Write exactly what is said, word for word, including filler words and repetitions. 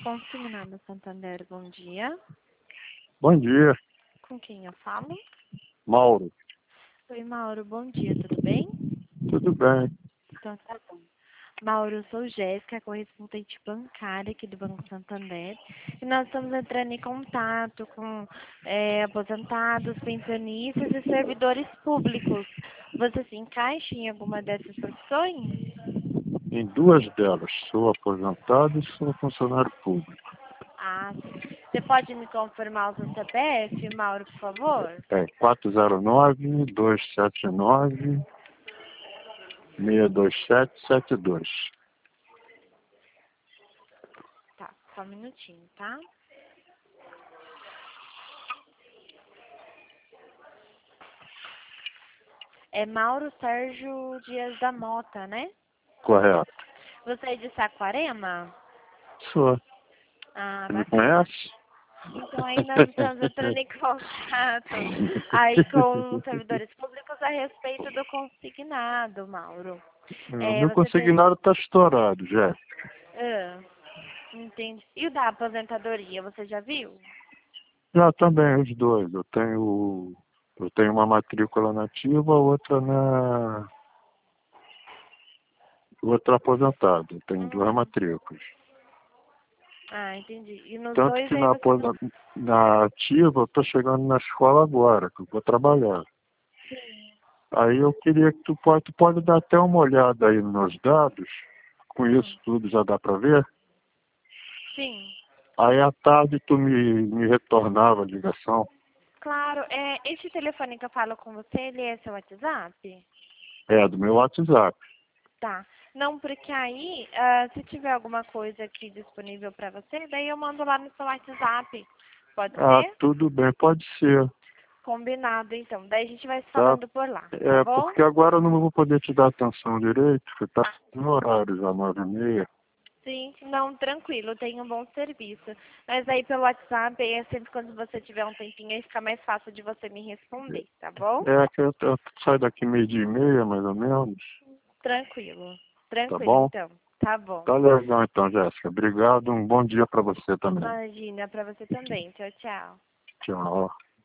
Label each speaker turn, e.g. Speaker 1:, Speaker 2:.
Speaker 1: Consignado Santander, bom dia.
Speaker 2: Bom dia,
Speaker 1: Com quem eu falo?
Speaker 2: Mauro.
Speaker 1: Oi, Mauro, bom dia, tudo bem?
Speaker 2: Tudo bem?
Speaker 1: Então tá bom. Mauro, eu sou Jéssica, correspondente bancária aqui do Banco Santander. E nós estamos entrando em contato com é, aposentados, pensionistas e servidores públicos. Você se encaixa em alguma dessas profissões?
Speaker 2: Em duas delas, sou aposentado e sou funcionário público.
Speaker 1: Ah, sim. Você pode me confirmar o seu C P F, Mauro, por favor?
Speaker 2: É quatro zero nove, dois sete nove, seis dois sete sete dois.
Speaker 1: Tá, só um minutinho, tá? É Mauro Sérgio Dias da Mota, né?
Speaker 2: Correto.
Speaker 1: Você é de Saquarema?
Speaker 2: Sou.
Speaker 1: Ah,
Speaker 2: Você me
Speaker 1: bacana.
Speaker 2: conhece?
Speaker 1: Então aí nós estamos entrando em contato aí com servidores públicos a respeito do consignado, Mauro.
Speaker 2: O
Speaker 1: É,
Speaker 2: meu
Speaker 1: você tem...
Speaker 2: consignado está estourado, Jéssica.
Speaker 1: Ah, entendi. E o da aposentadoria, você já viu?
Speaker 2: Já também, os dois. Eu tenho, eu tenho uma matrícula nativa, outra na. Outra aposentada. Eu tenho duas
Speaker 1: Hum.
Speaker 2: matrículas.
Speaker 1: Ah, entendi. E nos
Speaker 2: Tanto
Speaker 1: dois
Speaker 2: que
Speaker 1: aí
Speaker 2: na,
Speaker 1: você não...
Speaker 2: aposa- na ativa eu estou chegando na escola agora, que eu vou trabalhar.
Speaker 1: Sim.
Speaker 2: Aí eu queria que tu pode, tu pode dar até uma olhada aí nos dados, com isso
Speaker 1: Hum.
Speaker 2: tudo já dá para ver.
Speaker 1: Sim.
Speaker 2: Aí à tarde tu me, me retornava a ligação.
Speaker 1: Claro, é, esse telefone que eu falo com você, ele é seu WhatsApp?
Speaker 2: É, do meu WhatsApp.
Speaker 1: Tá. Não, porque aí, ah, se tiver alguma coisa aqui disponível para você, daí eu mando lá no seu WhatsApp. Pode
Speaker 2: Ah,
Speaker 1: ser?
Speaker 2: tudo bem, pode ser,
Speaker 1: Combinado, então. Daí a gente vai se
Speaker 2: tá?
Speaker 1: falando por lá, tá
Speaker 2: É,
Speaker 1: bom?
Speaker 2: porque agora eu não vou poder te dar atenção direito, porque tá no horário já, nove e meia.
Speaker 1: Sim, não, tranquilo, tem um bom serviço. Mas aí pelo WhatsApp, aí é sempre quando você tiver um tempinho, aí fica mais fácil de você me responder, tá bom?
Speaker 2: É que eu, eu saio daqui meio dia e meia, mais ou menos.
Speaker 1: Tranquilo.
Speaker 2: Tá
Speaker 1: Tranquilo,
Speaker 2: bom?
Speaker 1: então. Tá bom.
Speaker 2: Tá legal então, Jéssica. Obrigado. Um bom dia para você também.
Speaker 1: Imagina, para você também. Tchau, tchau.
Speaker 2: Tchau.